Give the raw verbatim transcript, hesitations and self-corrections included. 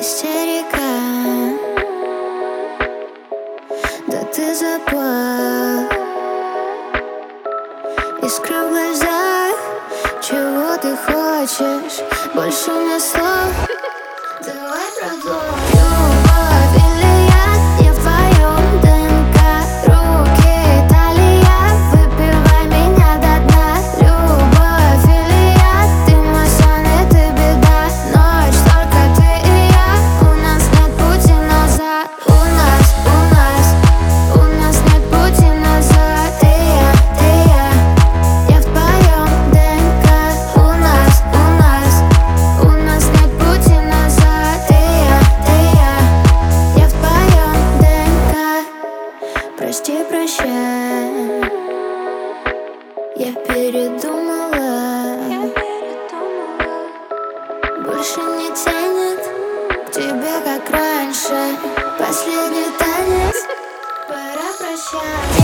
истерика. Да ты запал, искра в глазах. Чего ты хочешь? Больше не слов. Давай продолжим. Любовь или яд, я в твоем ДНК. Руки, талия, выпивай меня до дна. Любовь или яд, ты мой сон и ты беда. Ночь, только ты и я, у нас нет пути назад. У нас, у нас, у нас нет пути назад. Ты я, ты я, я в твоем ДНК. У нас, у нас, у нас нет пути назад. Ты я, ты я, я в твоем ДНК. Прости, прощай, я передумала. Больше не тянет к тебе, как раньше. Последний танец, пора прощаться.